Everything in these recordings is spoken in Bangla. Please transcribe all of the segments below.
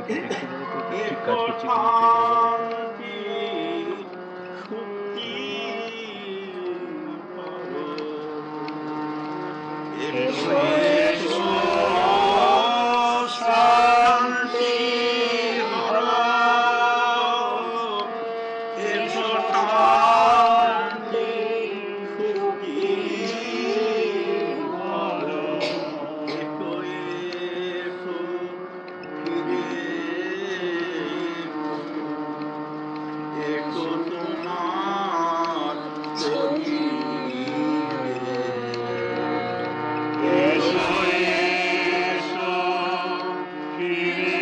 এটা দেখতে পারো তো এটা ঠিক কাজ করছে কিনা সেটাই বলো। এসো এসো শান্তি হারা, এসো শান্তি সুখী হারা, এসো এসো ফিরে এসো তোমার শরীরে, এসো এসো ফিরে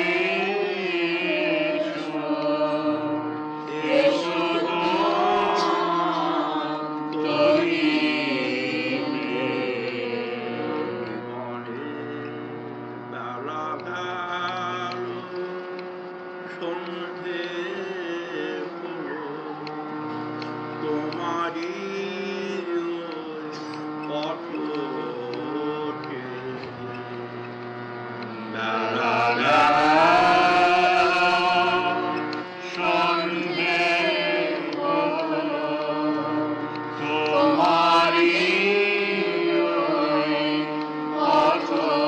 এসো, এসো তোমার শরীরে। বেলা গেল সন্ধে হলো, তোমারই পথ ওঠে। বেলা গেল সন্ধে হলো, তোমারই পথ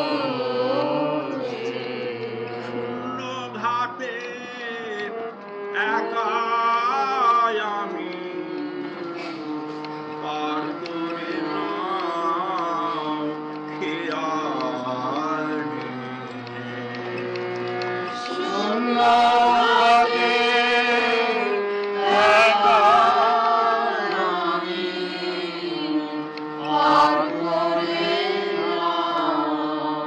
ওঠে। শূন্য ঘাটে একাই আমি পার করে নাও খেয়াল শূন্য ঘাটে একাই আমি পার করে নাও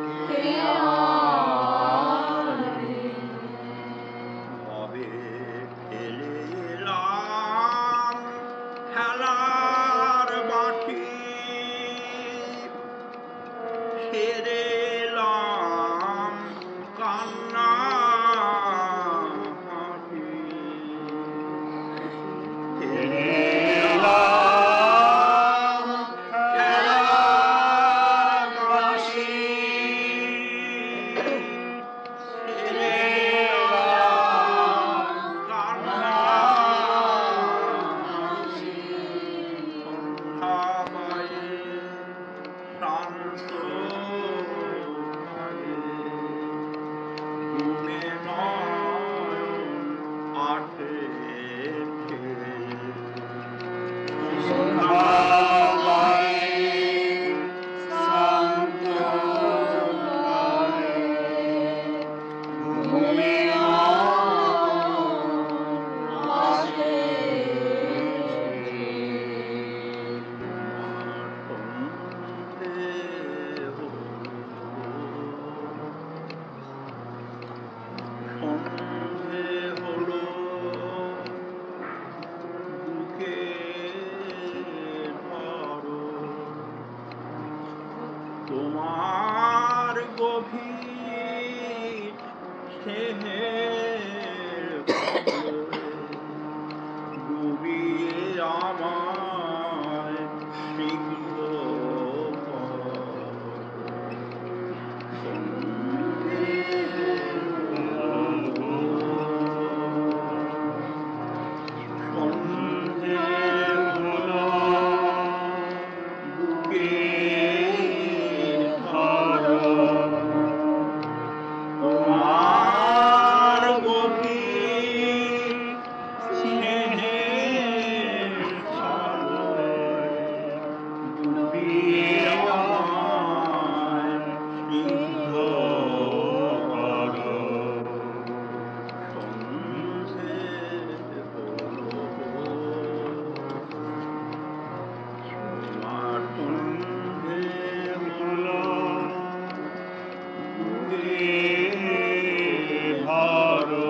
খেয়াল। কবে ফেলে এলাম খেলার বাটি, সেরে এলাম কান্না হাসি, সেরে এলাম খেলার বাটি, সেরে এলাম কান্না হাসি। সন্ধ্যাবায়ে শান্ত ঘরে ঘুমে নয়ন আটে সন্ধ্যাবায়ে শান্ত ঘরে ঘুমে নয়ন আটে। সন্ধে হলো বুকে ধরো, তোমার গভীর স্নেহের কবরে ডুবিয়ে আমায় স্নিগ্ধ করো। সন্ধে হলো, সন্ধে হলো বুকে ধরো, তোমার গভীর স্নেহের ছলয়ে ডুবিয়ে আমায় স্নিগ্ধ করো। সন্ধে হলো, তোমার সন্ধে হলো বুকে ধরো,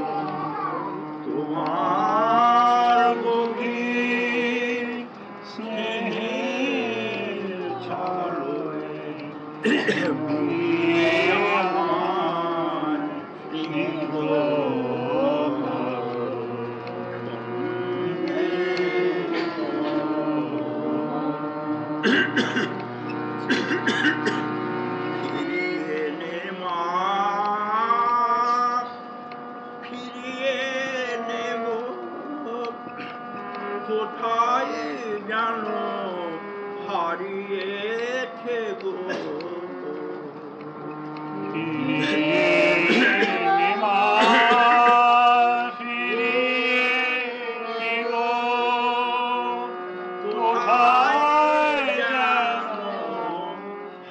তোমার গভীর স্নেহের ছলয়ে ডুবিয়ে আমায় স্নিগ্ধ করো। সন্ধে ফিরিয়ে নে মা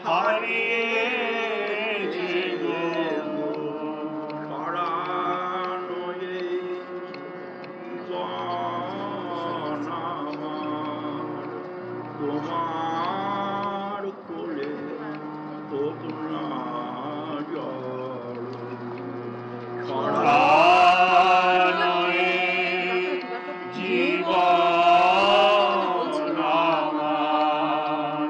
হারিয়েছে গো ছড়ানো এই জীবন আমার তোমার কোলে হোক না জড় ছড়ানো এই জীবন আমার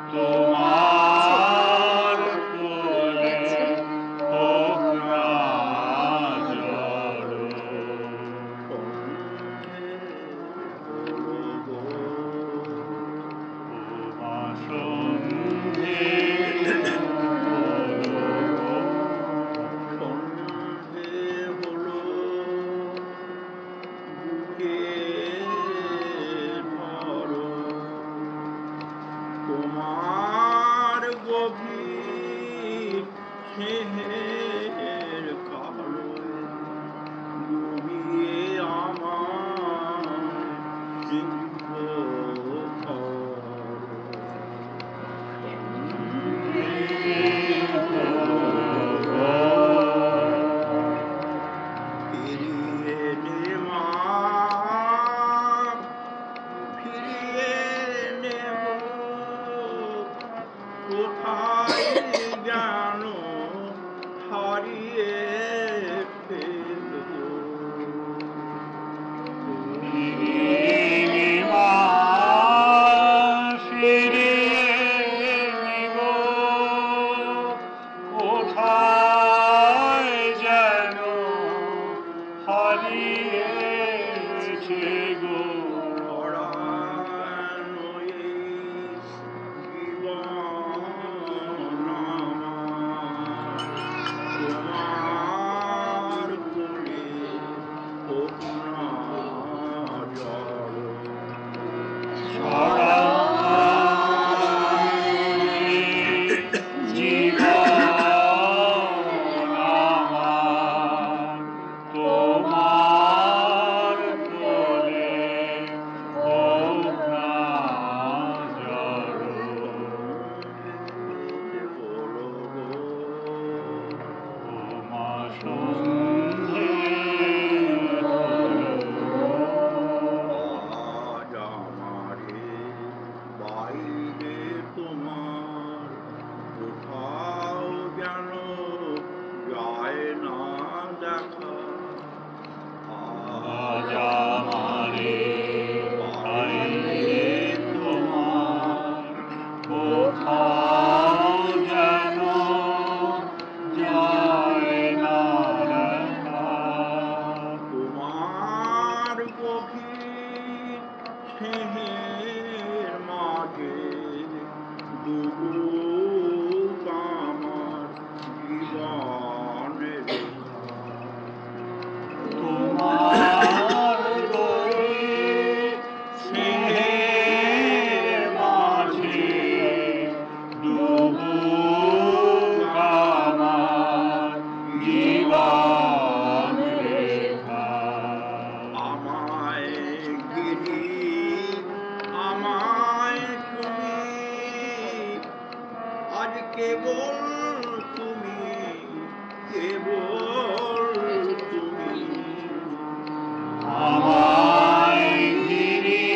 তোমার কোলে হোক না জড় সন্ধে হলো বুকে ধরো তোমার গভীর স্নেহের কালো ডুবিয়ে আমার সিংহ ফিরিয়ে নে মা ফিরিয়ে নেব কোথায় জানো হারিয়ে ফেলব ফিরিয়ে নে মা ফিরিয়ে নেব কোথায় যেন হারিয়েছে গো ছড়ানো এই জীবন আমার তোমার কোলে হোক না জড় আজ আমারে বাইরে তোমার কোথাও যেন যায় না দেখা আজ আমারে বাইরে তোমার কোথাও যেন যায় না দেখা তোমার গভীর স্নেহের মাঝে ডুবুক আমার জীবনের তোমার গভীর স্নেহের মাঝে ডুবুক আমার জীবন রেখা আমায় গিরি আমায় তুমি আজ কেবল তুমি কেবল তুমি আমায় গিরি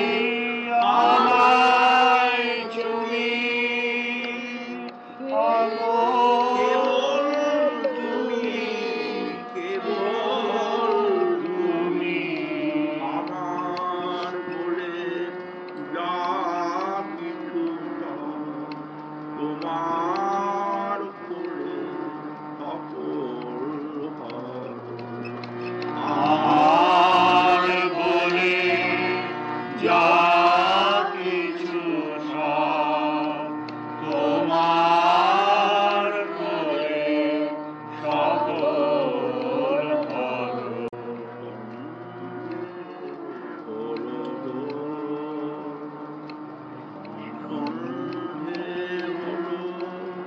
আমায় তুমি কেবল তুমি কেবল তুমি আমার বলে যা কিছু তোমার কোলে সকল আমার বলে যা কিছু সব তোমার কোলে সকল সন্ধে হলো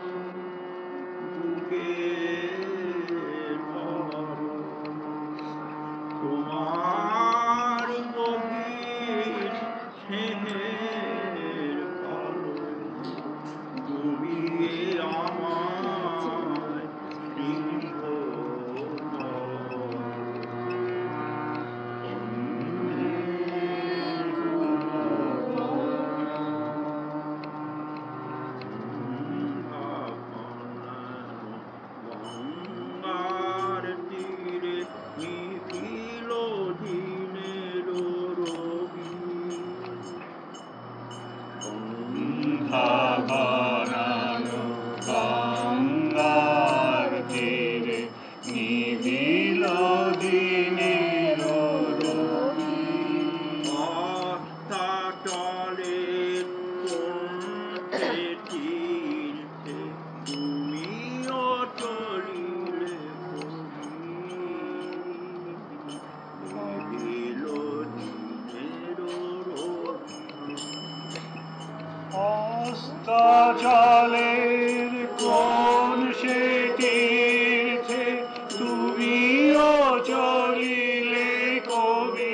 কোন সে তীর্থে তুমিও চলিলে কবি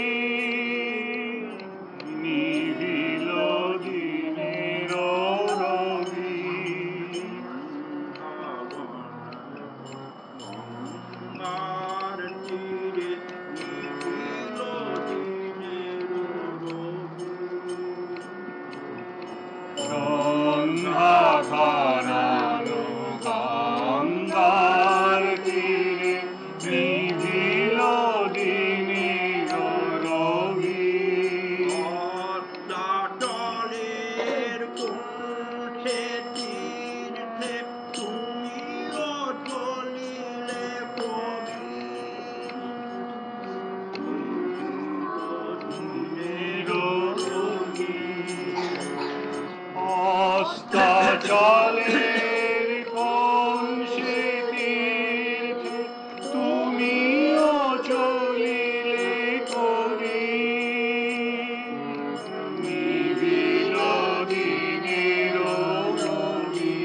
নিভিল দিনের রবি গঙ্গার তীরে নিভিল দিনের সন্ধ্যা ঘনানো গঙ্গার তীরে নিভিল দিনের রবি পদ্মাটলের কুণ্ঠে তীর্থে তুমিও চলিলে কবি অস্তাচলের কোন সে তীর্থে তুমিও চলিলে কবি নিভিল দিনের রবি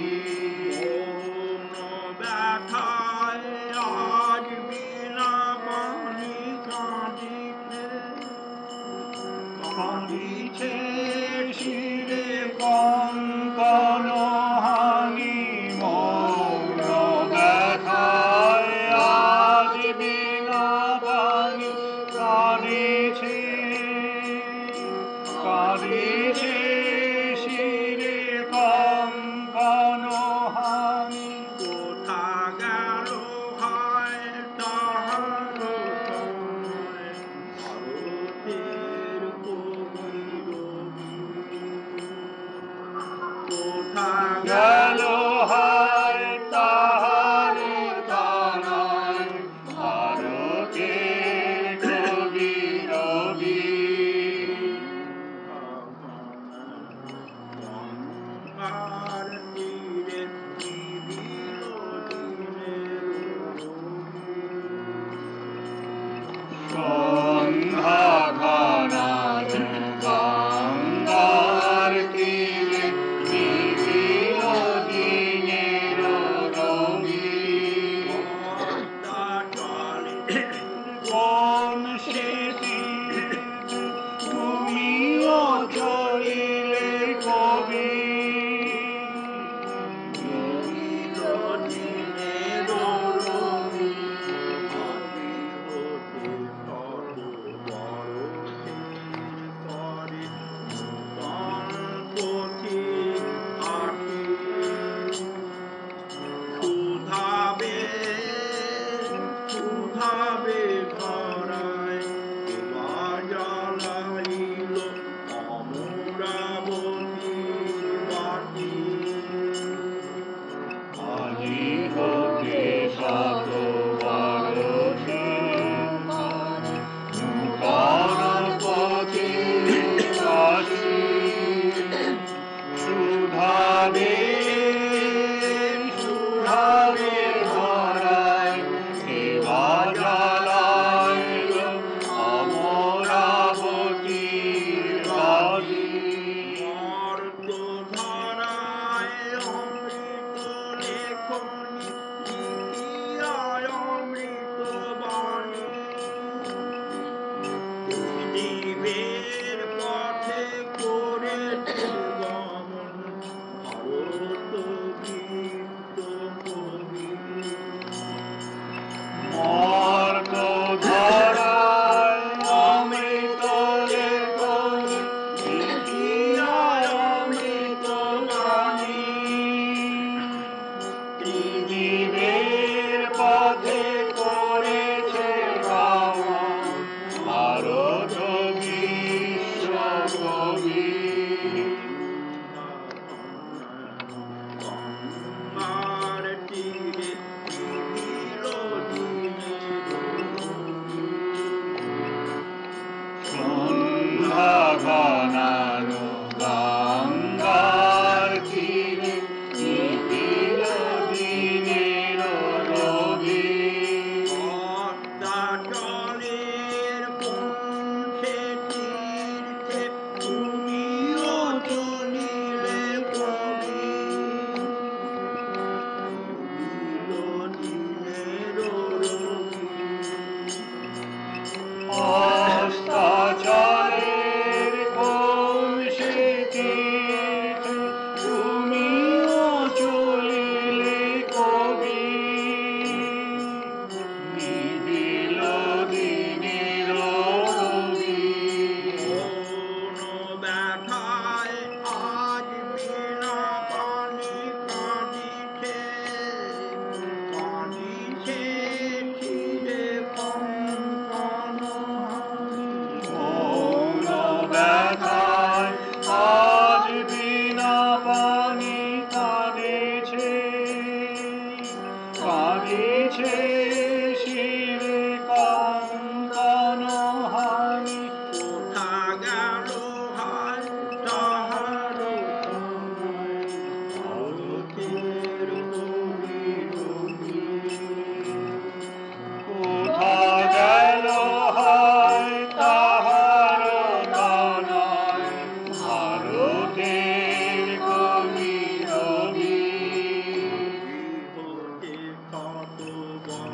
ব্যথায় আজ বিনা পানি কাঁদিছে শিরে কঙ্কন হানি মৌন ব্যথায় আজ বিনা বাণী কাঁদিছে শিরে কঙ্কন হানি কোথা গেল হায় তাহার সময় ভারতের কবি রবি কোথা গেল হায় তাহার তানায় ভারতের কবি রবি গঙ্গার তীরে নিভিল দিনের সন্ধ্যা ঘনানো গঙ্গার তীরে নিভিল দিনের রবি পদ্মাটলে কোন সে তীর্থে তুমিও চলিলে কবি নিভিল দিনের রবি আমি হতে তত বড় করে পথিক আটি ক্ষুধাবে ধরায় কেবা জ্বালাইল অমরাবতীর বাটি আজি হতে শত বরষে নূতন পথে আসি সুধাবে ধরায় কেবা জ্বালাইল অমরাবতীর বাটি মর্ত ধরায় অমৃত লেখনি লিখিয়ায় অমৃত বাণী জীবের পথে করেছে গমন ভারত গীত কবি মর্ত ধরায় অমৃত লেখনি লিখিয়ায় অমৃত বাণী হয়েছে শির কঙ্কন হানি কোথা গেল হায় তাহার সময় ভারতের কবি রবি কোথা গেল হায় তাহার তনয় ভারতের কবি রবি হতে কত বন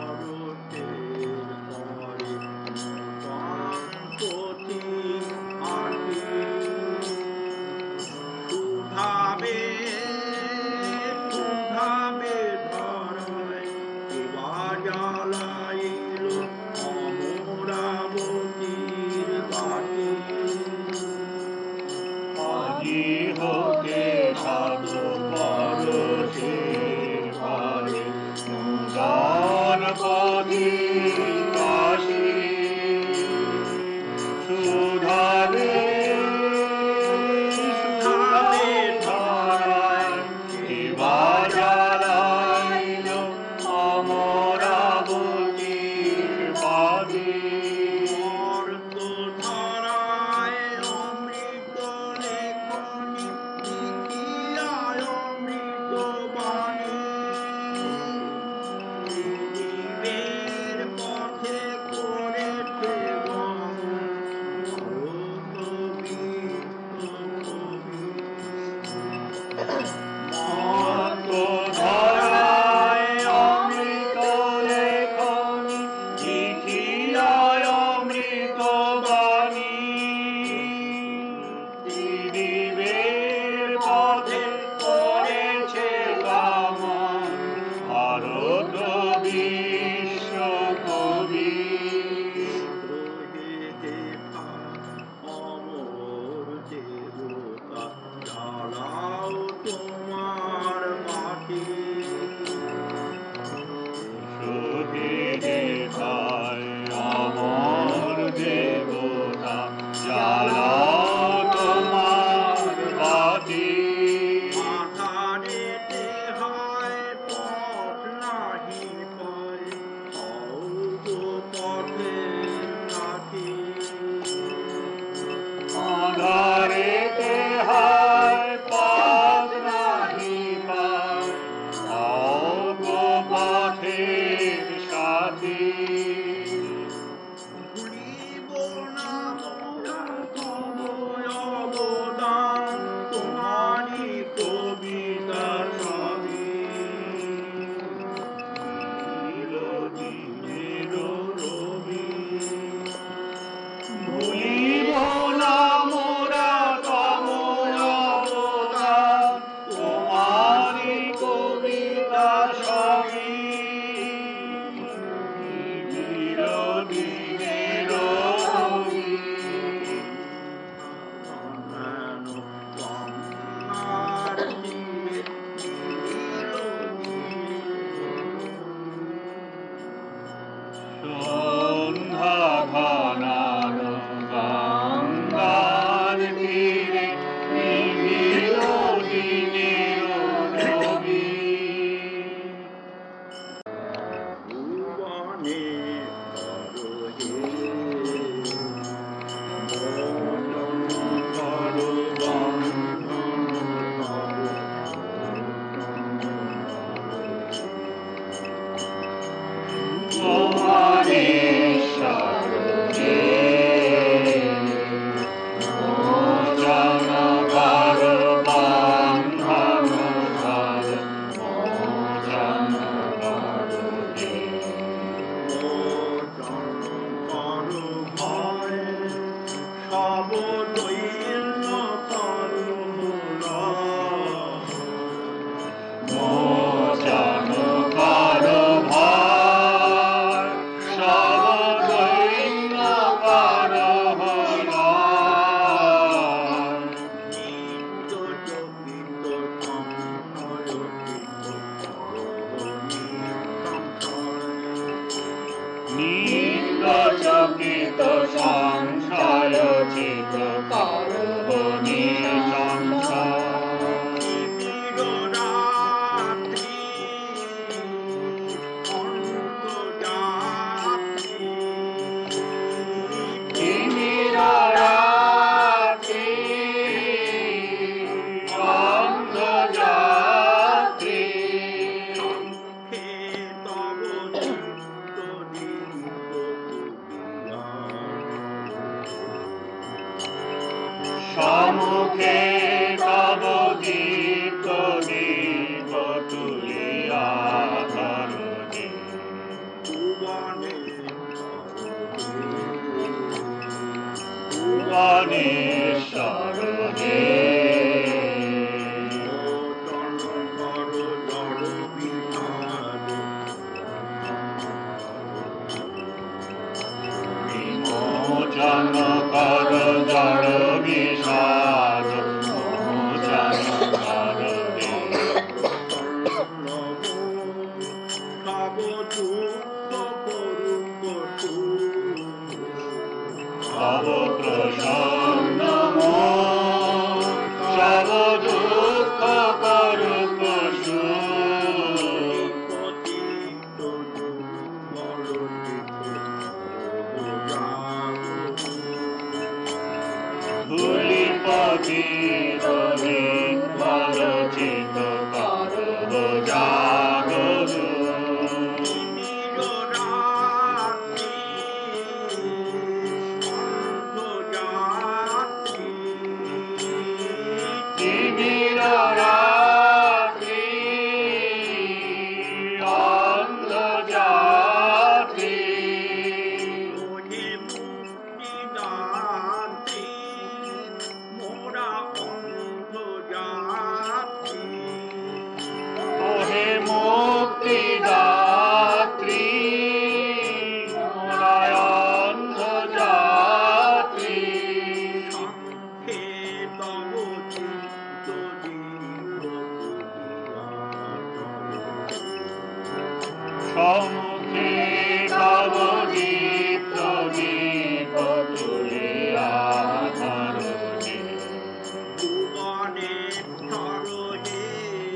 সম্মুখে তব দীপ্ত দীপ তুলিয়া ধরণি ভুবনের সরহে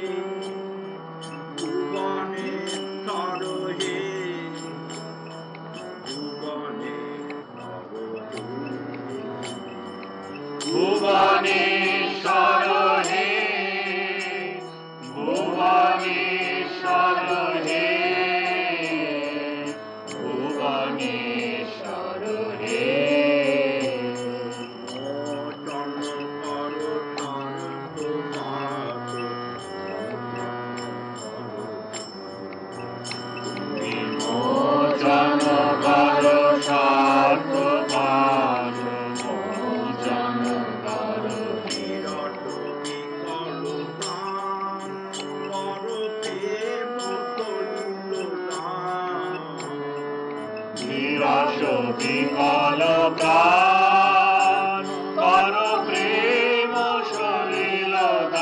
ভুবনের সরহে ভুবনের ভুবনেশ্বর হে ভুবনেশ্বর হে ভুবনেশ্বর হে মোচন কর সর্বপাপ মোচন কর বিরত বিকল প্রাণ বড় প্রেম করিল দান নিরাশ বিকল প্রাণ কর প্রেম সলিল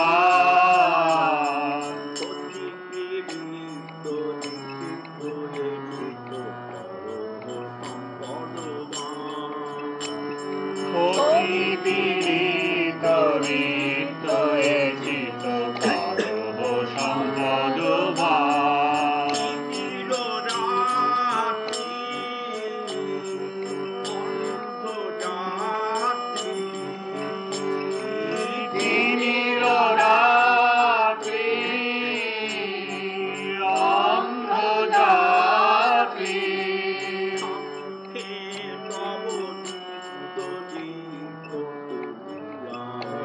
দান অতি পীড়িত দীক্ষিত হেরিত সম্পদবান অতি পীড়িত রিক্ত এচিত করব সম্পদবান চিররাত্রি অন্ধযাত্রী তিনির রাত্রি অন্ধযাত্রী সম্মুখে তব দীপ্ত দীপ তুলিয়া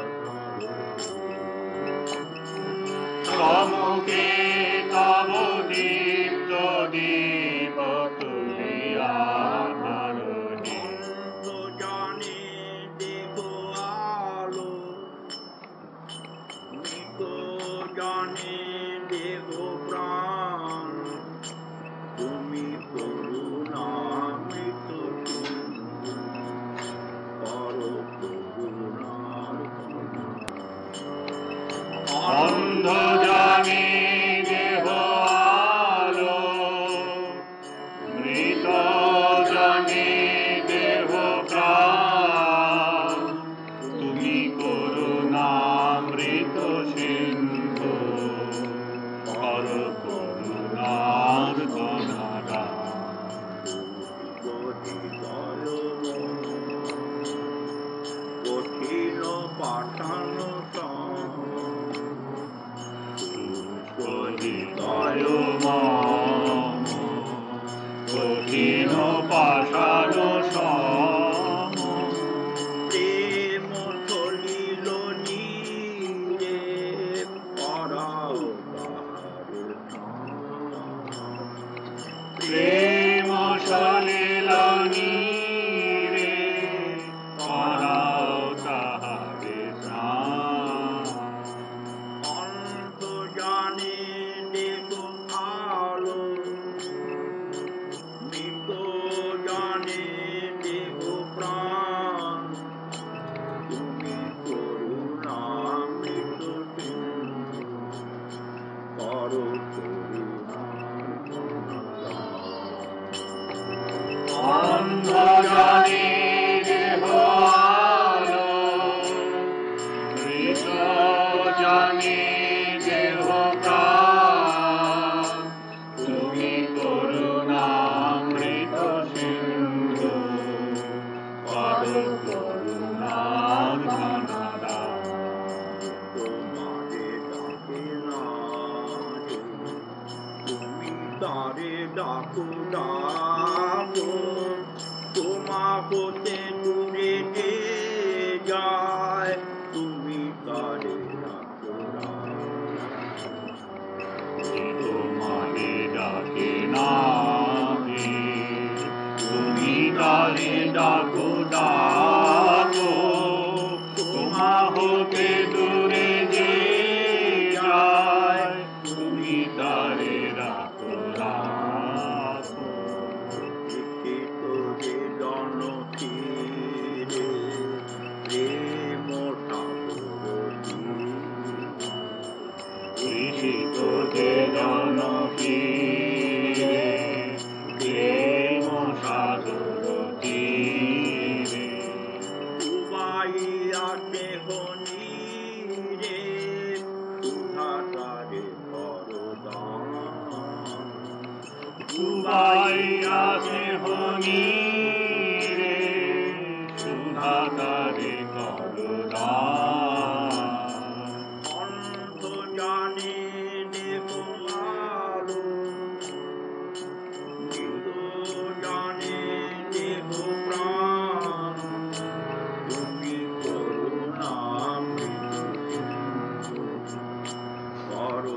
সম্মুখে তব দীপ্ত দীপ তুলিয়া ধরণি জানে দেখো আলো মৃত জানে দেখো প্রাণ তুমি করুণা মৃত করো করুণার অন্ধ জানে দেহ আলো মৃত জানে দেহ প্রাণ তুমি করুণামৃত সিন্ধু কর করুণার গণনা কঠিন পাঠানো হৃদয় মম কঠিন পাষাণ সম প্রেম চলিল নীরে পরাও প্রেম সলিল নীরে করাও তাহারে প্রাণ অন্ত জানে দেখো আলো মৃত জানে দেখো প্রাণ তুমি করুণা মৃত করো অন্ধ জানে দেহ আলো মৃত জানে দেহ প্রাণ তুমি করুণামৃত সিন্ধু কর করুণার ঘনদা তোমারে ডাকে না তুমি তারে ডাকো ডাকো তোমা হতে দূরে যে যায় তুমি তারে ডাকো তোমারে ডাকে না তুমি তারে ডাকো ডাকো তোমা হতে দূরে যে যায় তুমি তারে ডাকো ডাকো লিখিত যে জনতীরে প্রেম ঠাকুর কৃষিত যে জনপীরে পাইয়াছে হনিরে সুধাকারে করুণার অন্ধ জানে দেহ আলো, মৃত জানে দেহ প্রাণ, তুমি করুণামৃত সিন্ধু, করো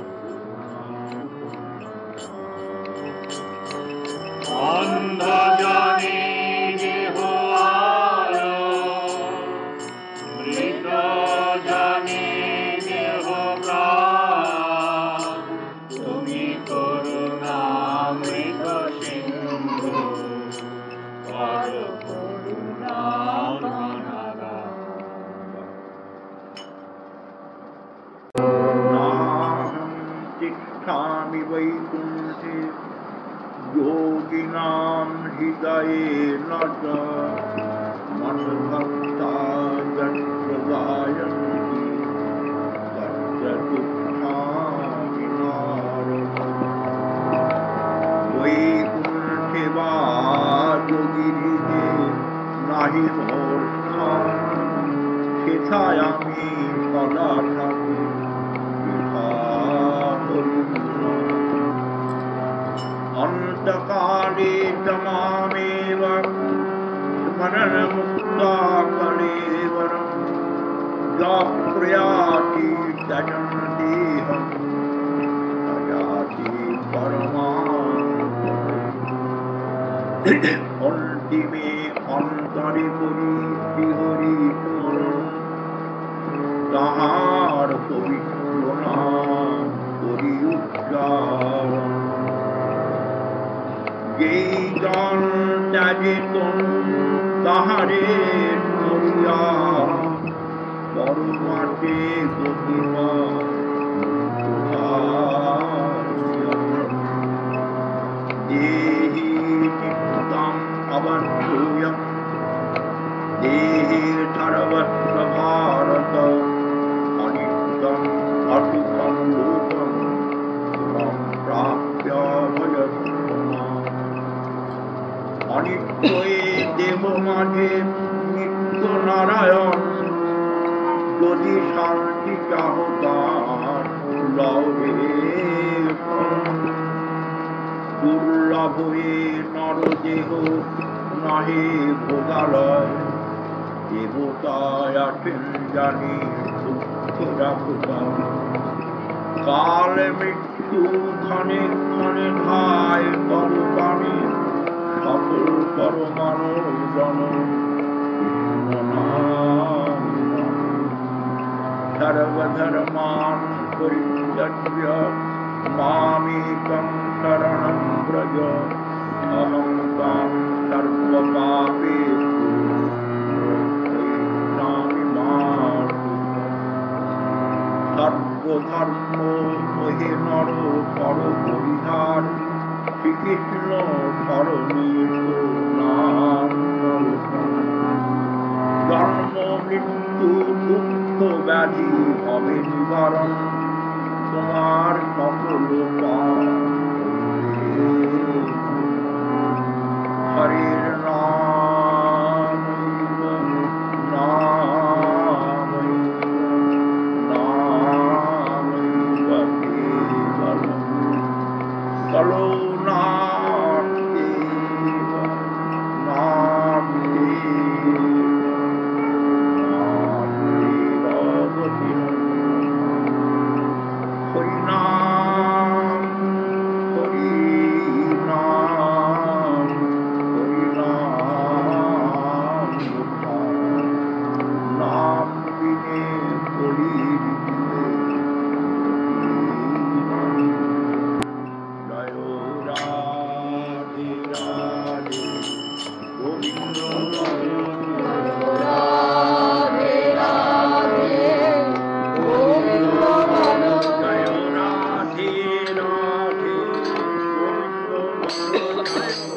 অন্ধ জানে দেহ আলো, মৃত জানে দেহ প্রাণ, তুমি করুণামৃত সিন্ধু, করো করুণার ঘনাদার। नाहं तिष्ठामि वैकुण्ठे योगिनां हृदयेन च मद्भक्ता यत्र गायन्ति तत्र दुःखानि नारद। वैकुण्ठे वा योगिहृदे नाहि मोक्षं, সেথায় আমি সদা থাকি অন্তকালে তমামেব স্মরণমুক্তাকলেবরম যঃ প্রয়াতি তজং দেহং তয়াতি পরমাং পদম। অন্তিমে অন্তরে করি শ্রীহরি স্মরণ, তাহার পবিত্র নাম করি উচ্চারণ। যেই জন ত্যাগে তনু তাহারে মরিয়া, পরমাতে গতি পায় দেহি চিত্তং অবদ্ধূয়ং দেহে সর্বস্ব ভারত, অনিত্যং অসুখং লোকং সুখং প্রাপ্য ভজস্বমা। অনিত্য এ দেহ মাঝে নিত্য নারায়ণ, যদি শান্তি চাহ তার লবে দুর্লভ এ নরদেহ নাহে ভোগালয়, দেবতায় আছেন জানি দুঃখ রাখা। কাল মৃত্যু ক্ষণে ক্ষণে ধায় পরপানে, সকল পরমাণু জন সর্বধর্মান পরিত্যজ্য মামেকং শরণং ব্রজ, অহং ত্বাং সর্বপাপেষু মোক্ষয়িষ্যামি মা শুচঃ। সর্বধর্ম মোহে নর কর পরিহার, শ্রীকৃষ্ণ শরণীর নাম জন্ম মৃত্যু দুঃখ ব্যাধি হবে নিবারণ, তোমার সকল পাপ হরির নাম নাম নাম চলো নাম দেব নাম দেব নাম দেব হরিনাম হরিনাম হরিনাম নাম বিনে বলির জয় রাধে রাধে গোবিন্দ রাধে রাধে গোবিন্দ জয় রাধে রাধে গোবিন্দ